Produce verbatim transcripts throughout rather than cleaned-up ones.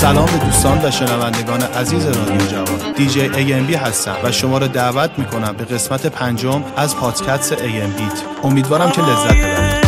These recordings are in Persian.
سلام به دوستان و شنوندگان عزیز رادیو جوان. دی جی ای ام بی هستم و شما را دعوت میکنم به قسمت پنجم از پادکست ای ام بیت. امیدوارم که لذت ببرید.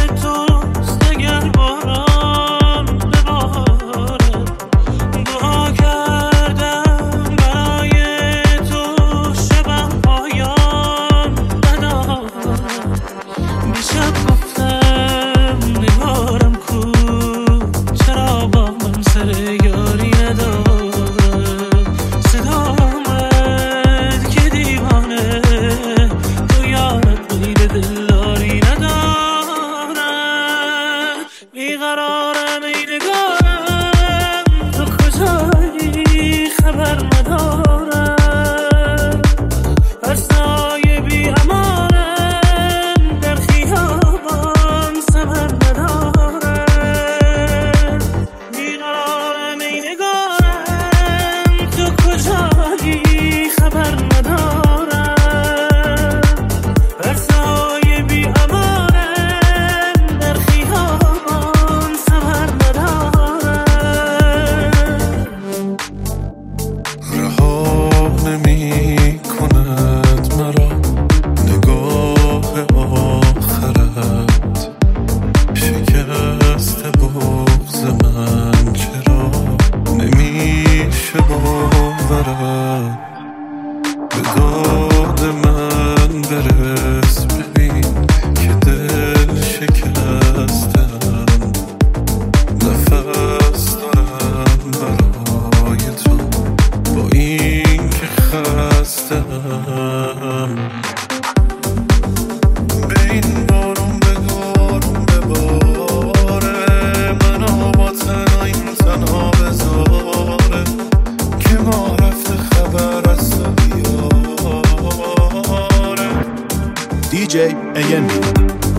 دی جی ای ام بی.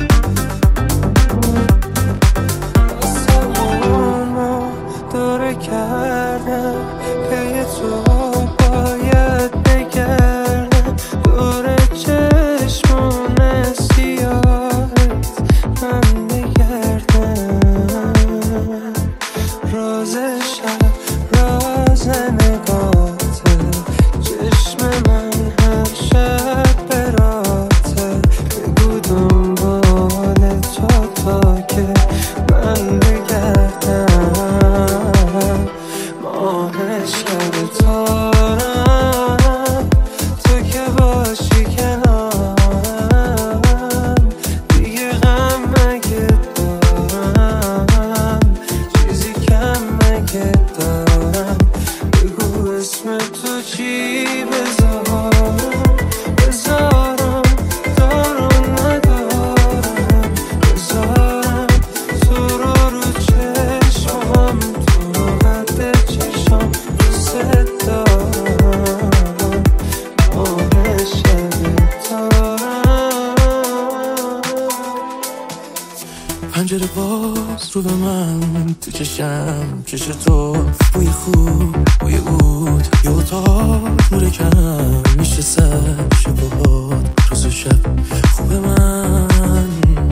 پنجره باز رو به من تو چشم، چش تو بوی خوب بوی عود، یه اتاق نور کم میشه سر شبهات روز و شب خوب من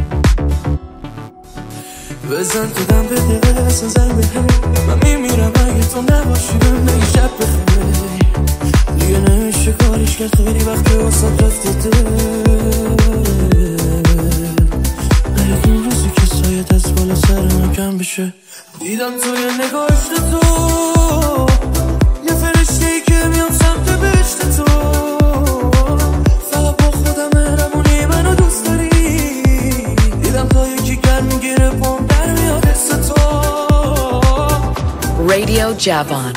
بزن تو دم بده سنزن بده من میمیرم اگه تو نباشی بهم بگی شب بخیر دیگه نمیشه کاریش کرد خیلی وقت واسه رفته دست بالا سر من کم بشه دیدم تو یه نگاهش تو یه فرشته ای که میام سمت بهشت تو فقط با خودم مهربونی منو دوست داری دیدم تا یکی گرم میگیره پام در میاد حس تو رادیو جوان.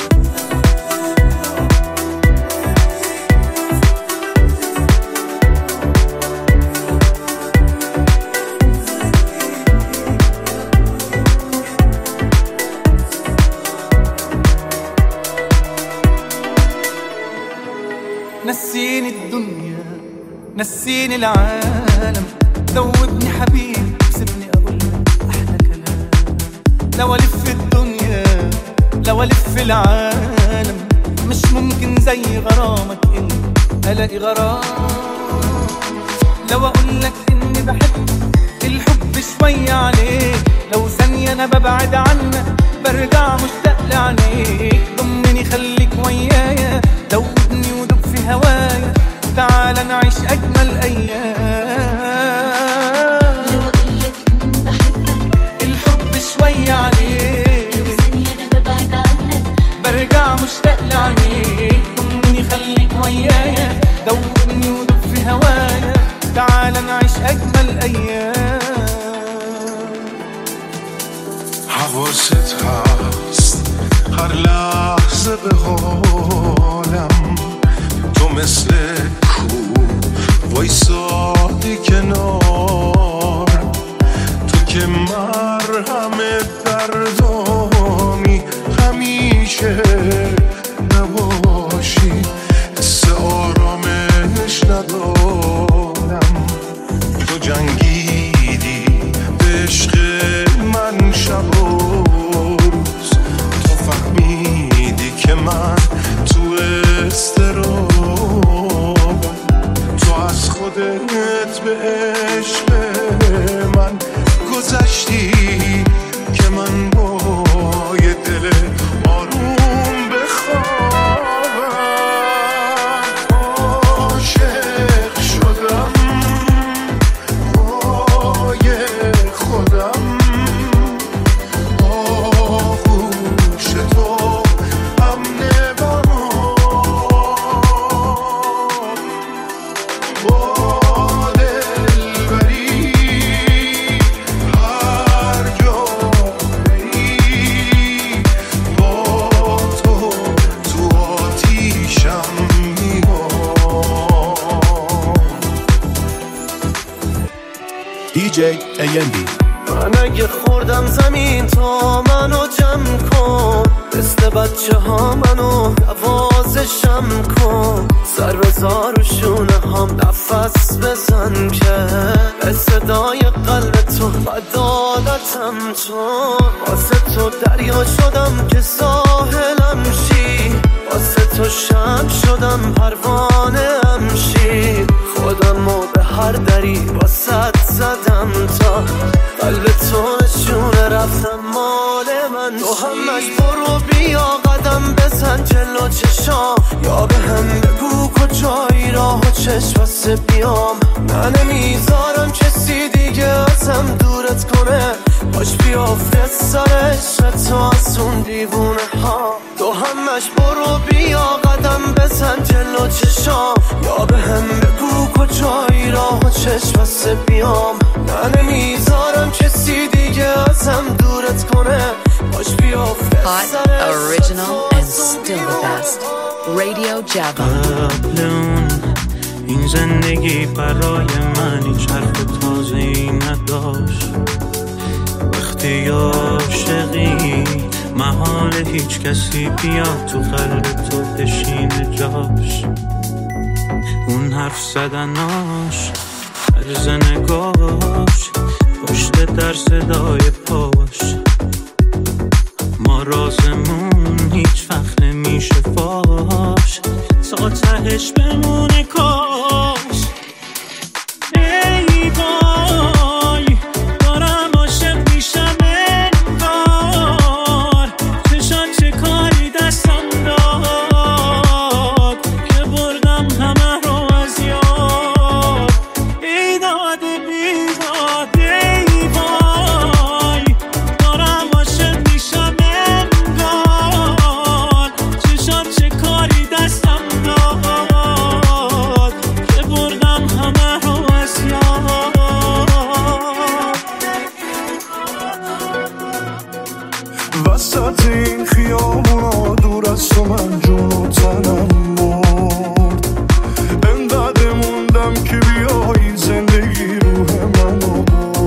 نسيني الدنيا نسيني العالم ذوبني حبيبي سيبني اقول احلى كلام لو الف الدنيا لو الف العالم مش ممكن زي غرامك انت الاقي غرام لو اقول لك اني بحب الحب شويه عليك لو ثانيه انا ببعد عنك برجع مشتاق مشتاق لعينيك ضمني خليك ويايا دوبني ودوب في هوايا تعال نعيش أجمل أيام لو قلت بحبك الحب شوي عليك لو ثانية أنا ببعد عنك برجع مشتاق لعينيك ضمني خليك ويايا دوبني ودوب في هوايا تعال نعيش أجمل أيام حواست هست هر لحظه به حالم تو مثل کو وایسادی کنارم تو که مرهم دردانی همیشه نباشی حس آرامش ندارم تو جنگیدی به عشق من شب و روز تو فهمیدی که من تو استرابم تو از خودت به عشق من گذشتی که من با یه دل آروم بخوابم عاشق شدم پای خودم آغوش تو امن بمان با دلبری هر جا بری با تو تو آتیشم میام دی جی ای ام بی. من اگه خوردم زمین تا منو جمع کن مثل بچه ها منو نوازشم کن سر بزار و شونه هم نفس بزن که به صدای قلب تو عدالتم تو واسه تو دریا شدم که ساحلم شی واسه تو شمع شدم پروانه هم شی خودمو به هر دری واسه زدم تا قلب تو نشونه رفتم مال من تو همش برو بیا قدم بزن جلو چشام یا به هم بگو کجایی راه و چشم واسه بیام من نمیذارم کسی دیگه ازم دورت کنه باش بیافته سر عشق تو از اون دیوونه ها تو همش برو بیا قدم بزن جلو چشام یا به هم بگو کجایی راه و چشم واسه بیام من نمیذارم کسی دیگه ازم دورت کنه باش بیافته Hot, original, and still the best. Radio Java. قبل اون این زندگی برای من هیچ حرف تازه ای نداشت وقتی عاشقی محال هیچ کسی بیاد تو قلب تو بشینه جاش اون حرف زدناش عرض نگاش پشت در صدای پاش ما رازمون هیچ وقت نمیشه فاش تا تهش بمونه کاش ای وای دارم عاشق میشم انگار چشان چه کاری دستم داد که بردم همه رو از یاد ای داد بیداد ای وای دارم عاشق میشم انگار چشان چه کاری دستم داد که بردم همه رو از یاد وسط این خیابونا دور از تو من جون و تنم مرد انقدر موندم که بیایی زندگی روح منو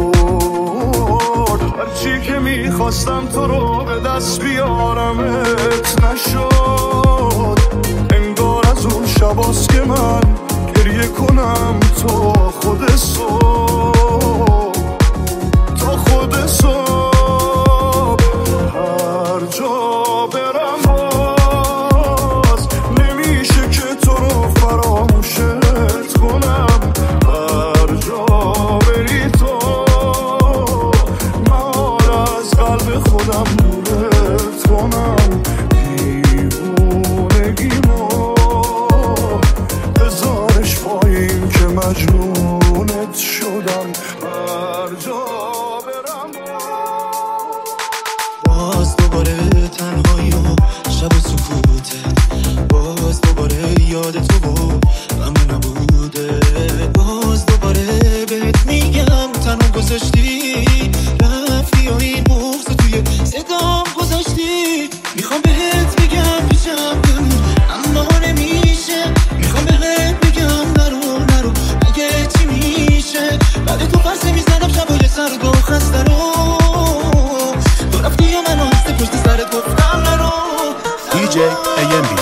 برد هرچی که میخواستم تو رو به دست بیارمت نشد انگار از اون شباست که من گریه کنم تا خود صبح تا خود صبح هر جا برم باز نمیشه که تو رو فراموشت کنم هر جا بری تو من از قلب خودم دورت کنم دیوونگیمو بذارش پایین که مجنونت شدم هر جا برم باز دوباره تنهایی و شب و سکوتت باز دوباره یاد تو و غم نبوده باز دوباره بهت میگم تنها گذاشتی رفتی و این بغض توی صدام گذاشتی میخوام بهت بگم پیشم بمون اما نمیشه میخوام بهت بگم نرو نرو اگه چی میشه بعد تو فرسه میزنم شبای سرد و خسته رو تو رفتی یا من هسته پشت سرت گفتم نرو دی جی ای ام بی.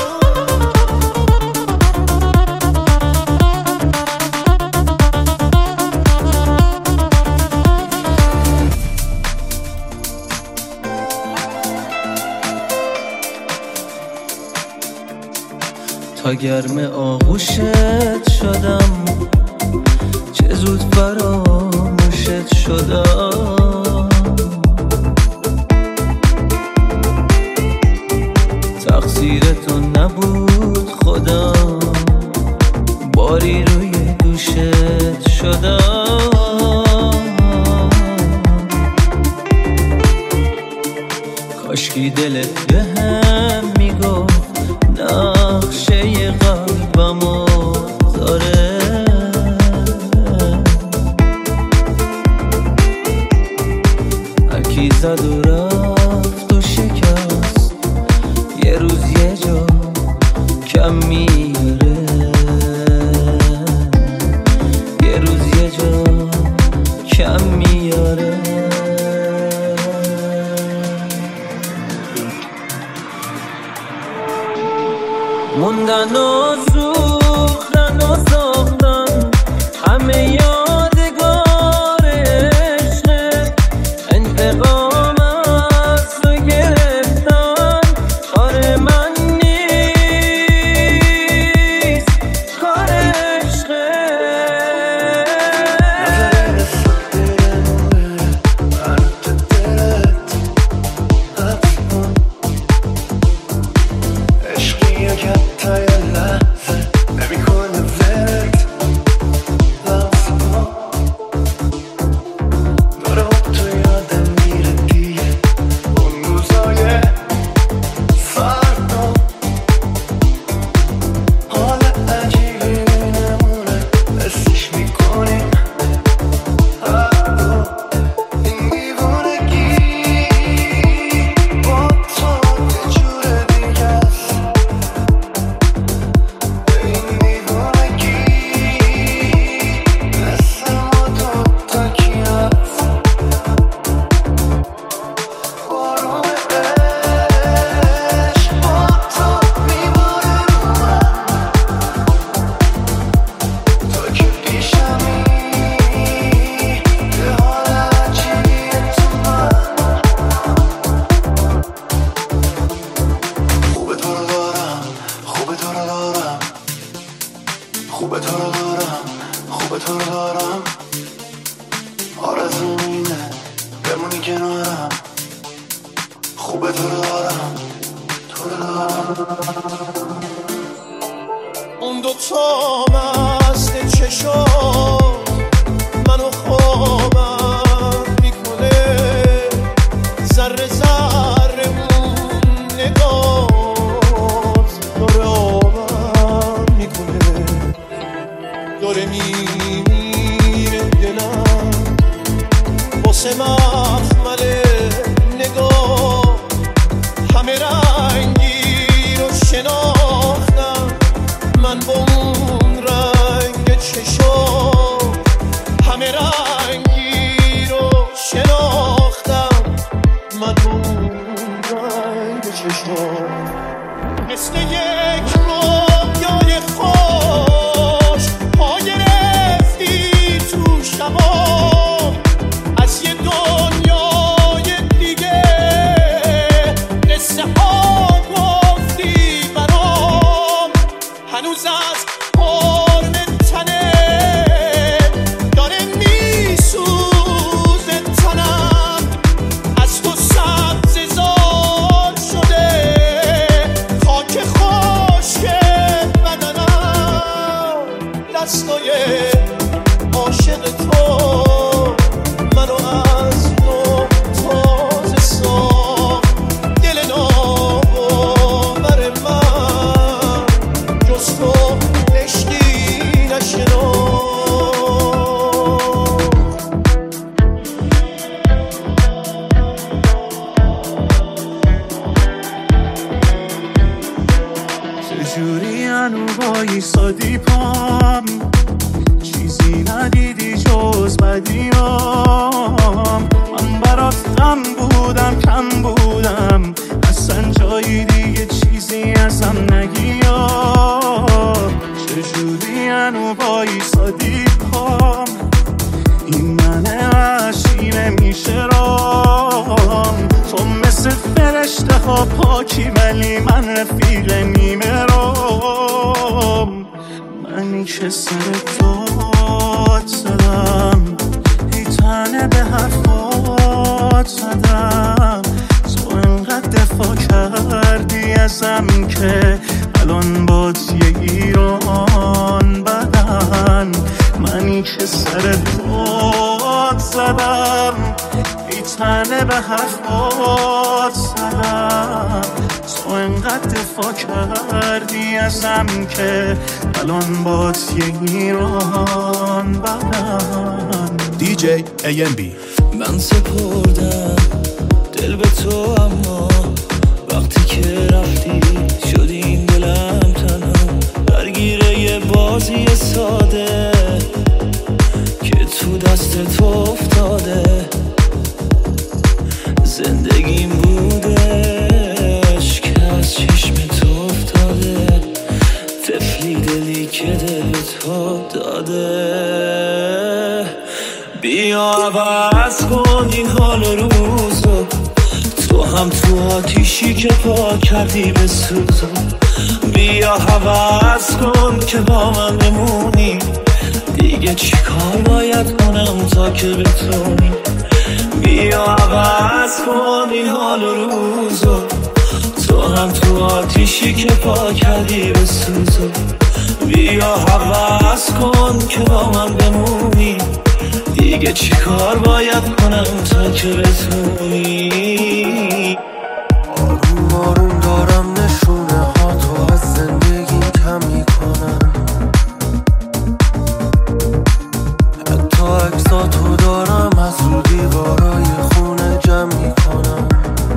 تا گرم آغوشت شدم چه زود فراموشت شدم تقصیر تو نبود خودم باری روی دوشت شدم کاشکی دلت بهم میگفت نقشه قلبمو داره هرکی زد و رفت و شکست یه روز یه جا کم میاره یه روز یه جا کم میاره موندن و سوختن و ساختن همه یادگار عشقه انتقام از تو گرفتن کار من نیست کار عشقه خوبه تو رو دارم خوبه تو رو دارم آرزوم اینه بمونی کنارم خوبه تو رو دارم تو رو دارم اون دوتا مست چشم منو خوابم میکنه ذره ذره اون نگات داره آبم میکنه داره میمیره دلم واسه مخمل نگاه همه رنگی رو شناختم من با اون رنگ چشم همه رنگی رو شناختم من با اون رنگ چشم مثل یک رویای خوش پا گرفتی تو شبا از یه دنیای دیگه قصه ها گفتی برام هنوز از پرن تنه داره میسوزه تنم از تو سبز زار شده چجوری هنو وایسادی پام، چیزی ندیدی جز بدیام. من برات غم بودم کم بودم، اصلا جایی دیگه چیزی ازم نگیام. چجوری هنو وایسادی پام، این من وحشی نمیشه رام. تو مثل فرشته ها پاکی ولی من رفیق نیمه رام. منی که سر داد زدم، ای تنه به حرفات زدم. تو انقدر دفاع کردی ازم که الان باد یه ایران بدن. منی که سر داد زدم، ای تنه به حرفات زدم. تو انقدر دفاع کردی ازم که الان باد یه ایران بدن. دی جی ای ام بی. من سپردم دل به تو، اما وقتی که رفتی شد این دلم تنها درگیره یه بازی ساده که تو دست تو افتاده. زندگیم بودش که از چشم تو افتاده، طفلی دلی که دل تو داده. بیا عوض کن این حال روزو، تو هم تو آتیشی که پا کردی به سوزو. بیا عوض کن که با من بمونی، دیگه چی کار باید کنم تا که بتونی. بیا عوض کن این حال روزو، تو هم تو آتیشی که پا کردی به سوزو. بیا عوض کن که با من بمونی، دیگه چی کار باید کنم تا که بتونی. آروم آروم دارم نشونه ها تو از زندگیم کم میکنم، حتی عکساتو دارم از رو دیوارای خونه جمع میکنم.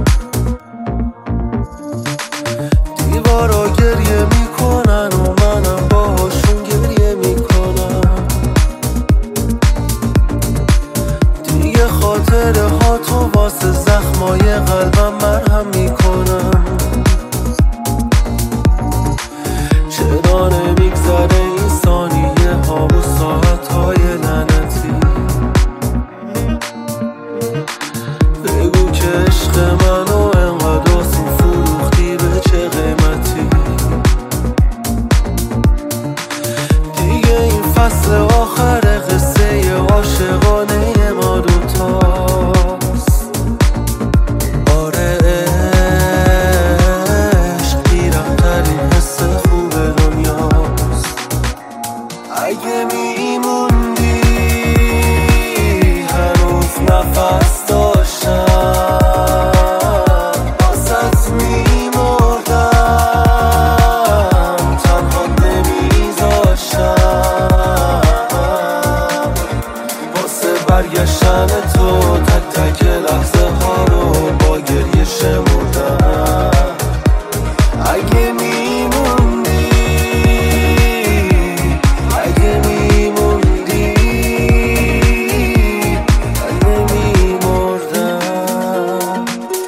دیوارا گریه میکنن و منم باهاشون گریه میکنم. دیگه خاطره ها تو واسه زخمای قلبم مرهم میکنم. چرا نمیگذره این ثانیه ها و ساعت های لعنتی. بگو که عشق منو انقدر آسون فروختی به چه قیمتی. دیگه این فصل آخر قصه عاشقانه ما دوتاست. آره عشق بیرمترین حس خوب دنیاست. اگه میموندی هنوز نفس داشتم، واسط میمردم، تنها نمیذاشتم. واسه برگشتن تو تک تک لحظه ها رو با گریه شمردم. اگه میموندی، اگه میموندی، من نمیمردم.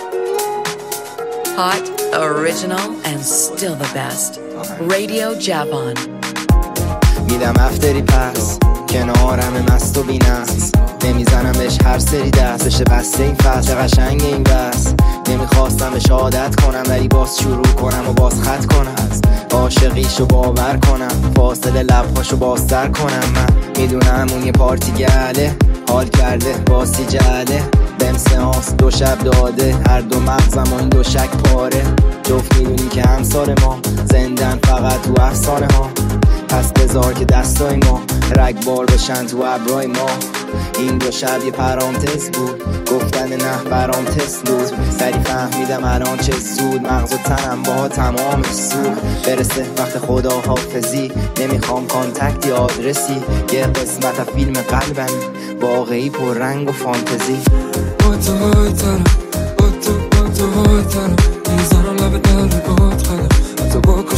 Hot, original, and still the best. Radio Javan. میدم افتری پس کنارم مست و بینست، نمیزنم بهش هر سری دست بشه بسته این فصل قشنگ این بس. نمیخواستم بهش عادت کنم ولی باز شروع کنم و باز خط کنم، عاشقیشو باور کنم، فاصله لبهاشو بازتر کنم. من میدونم اون یه پارتی گله، حال کرده باسی جله، بهم سهانس دو شب داده، هر دو مغزم و این دو شک پاره. جفت میدونی که همسال ما زندن فقط تو افسانه ها، پس بذار که دستای ما رگبار بشن تو ابرای ما. این دو شب یه پرانتز بود، گفتن نه برام تست بود. سری فهمیدم الان چه زود، مغز و تنم با تمام سوخت. برسه وقت خدا حافظی، نمیخوام کانتکتی آدرسی. یه قسمت از فیلم قلبم واقعی پر رنگ و فانتزی. با تو های تنم، با تو با تو های تنم، میزنم لب در باد خدم، حتی با کش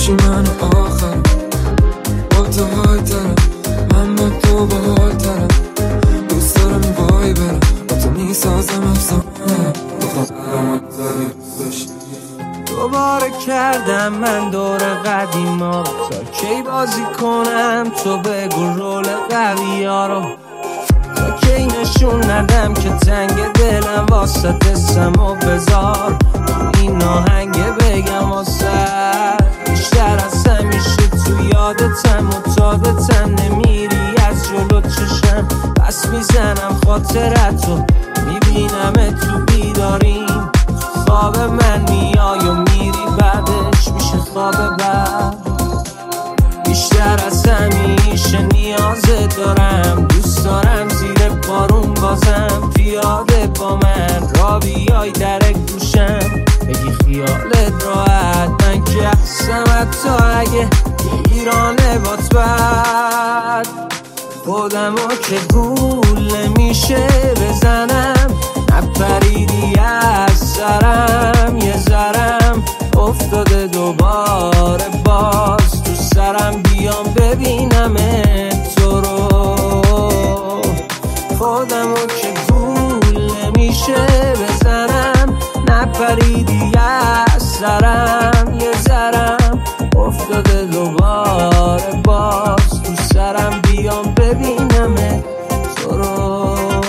باشی من آخر با تو های ترم من با تو با های ترم دوست دارم وای برم با تو میسازم افسانه بخواهم داری داشتی دوباره کردم من دور قدیما تا کی بازی کنم تو بگو رول قوی ها رو تا کی نشون ندم که تنگ دلم واسه دستم و بذار این آهنگه بگم واسه بیشتر از همیشه تو یادتم و تادتم نمیری از جلو چشم بس میزنم خاطرتو میبینم تو بیداریم خواب من میای و میری بعدش میشه خواب بعد بیشتر از همیشه نیازت دارم دوست دارم زیر بارون بازم پیاده با من را بیای در گوشم بگی خیالت راحت من که هستم حتی اگه ایرانه بات بد خودمو که گول میشه بزنم نپریدی از سرم یه ذرم افتاده دوباره باز تو سرم بیام ببینم تو رو خودمو که گول نمیشه بزنم نپریدی از سرم یه ذرم افتاده دوباره باز تو سرم بیام ببینم تو رو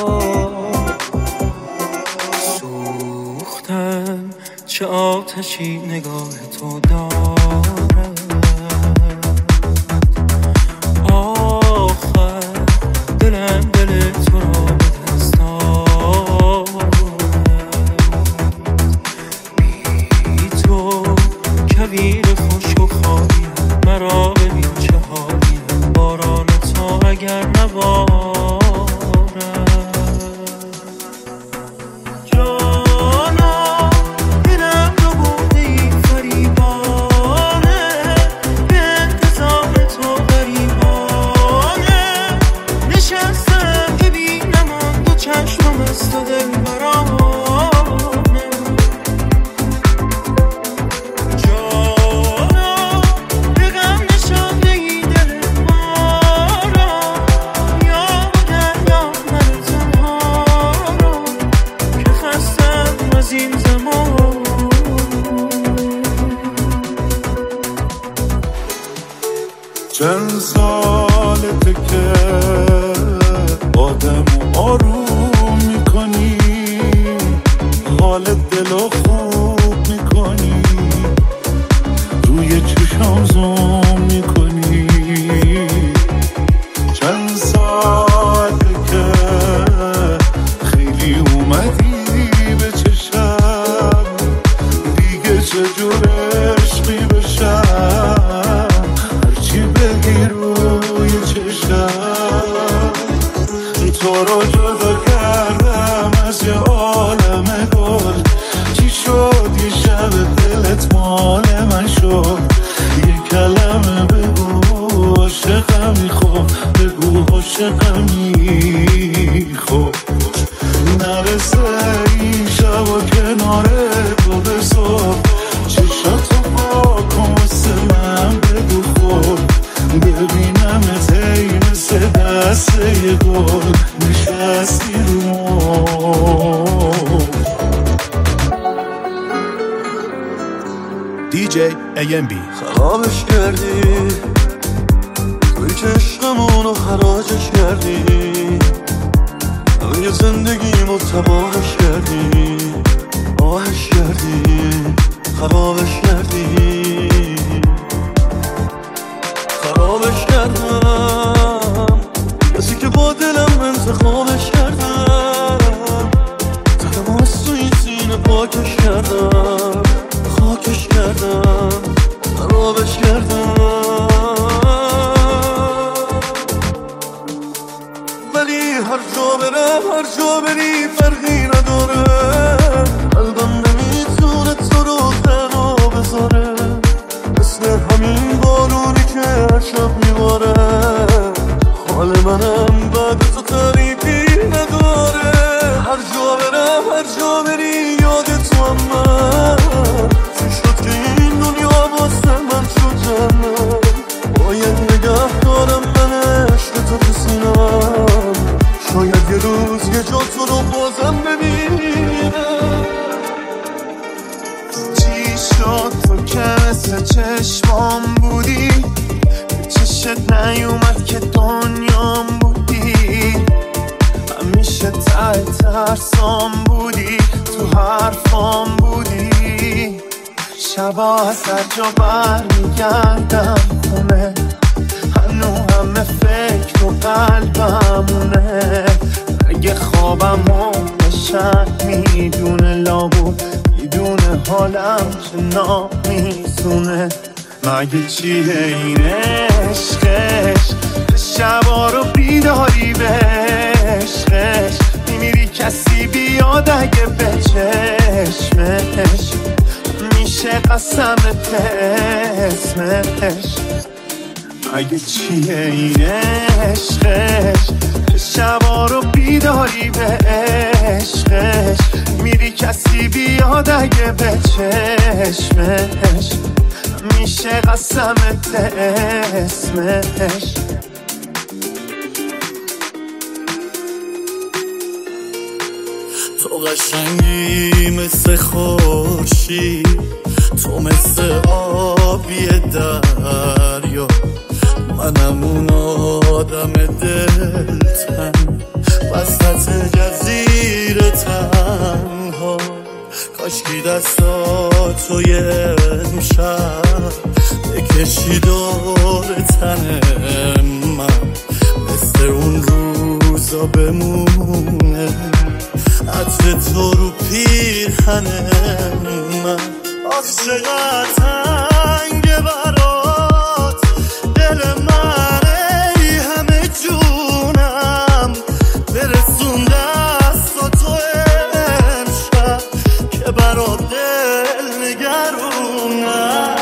چه آتشی نگاه تو دارد آخر دلم دل تو را به دست دارد بی تو کویر خوش و خالی مرا ببین چه حالی باران تو اگر نبارد چند سالته که آدم آروم میکنی حال دلو خوب میکنی روی چشام زوم میکنی چند سالته که خیلی اومدی به چشم دیگه چجور عشقی بشم بگی روی چشم تو رو جدا کردم از یه عالم گل چی شد یه شب دلت مال من شد یه کلمه بگو عاشقمی خوب بگو عاشقمی خوب نرسه این شب و کنار تو به صبح چشاتو پاکن واسه من بگو خوب ببینم تی مثل دست یه گل نشستی رو دی جی ای ام بی خرابش کردی توی که عشقمونو خراجش کردی همه زندگیمو تباهش کردی آهش کردی خرابش کردی خرابش کردم کسی که با دلم انتخابش کردم دلم از توی سینه پاکش کردم خاکش کردم خرابش کردم ولی هر جا برم هر جا بری فرقی نداره قلبم نمیتونه تو رو تنها بذاره مثل همین بارونی که شب میباره حال منم بعد تو تعریفی نداره هر جا برم هر جا بری یاد تو هم من شبا از هر جا بر میگردم خونه، هنو همه فکر و قلبمونه. اگه خوابمو بشک میدونه، لابود میدونه حالم چه نامیزونه. مگه چیه این عشقش، شبا رو بیداری به عشقش. میمیری کسی بیاد اگه به چشمش، میشه قسمت اسمش. مگه چیه این عشقش، شبا رو بیداری به عشقش. میری کسی بیاد اگه به چشمش، میشه قسمت اسمش. تو قشنگی مثل خورشید، تو مثل آبی دریا. منم اون آدم دلتنگ وسط جزیره تنها. کاشکی دستاتو یه امشب بکشی دور تن من، مثل اون روزا بمونه عطر تو رو پیرهن من. آخ چقدر تنگه برات دل من، ای همه جونم برسون دستاتو امشب که برات دل نگرونم.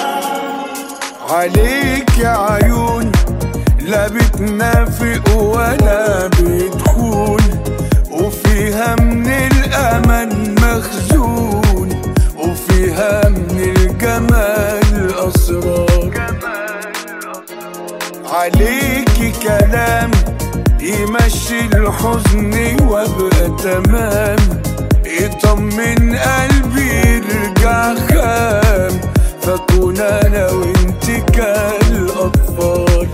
عليك عيون لا بتنافق ولا بتخون، وفيها من الأمل مخزون، وفيها من الجمال أسرار. عليكي كلام يمشي الحزن وابقى تمام، يطمن قلبي يرجع خام، فكون أنا وانت كالأطفال.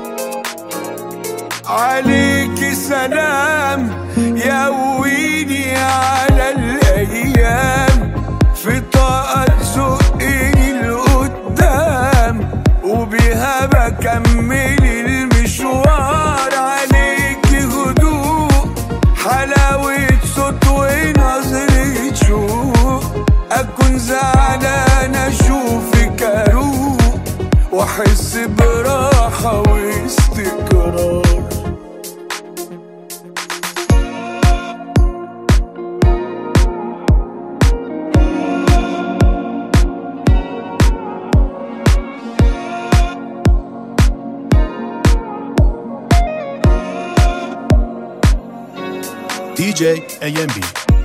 عليكي سلام يقويني على الأيام، في طاقة تزقني لقدام، وبيها بكمل المشوار. عليكي هدوء حلاوة صوت ونظرة شوق، أكون زعلان أشوفك أروق، وأحس براحة واستقرار. دی جی ای ام بی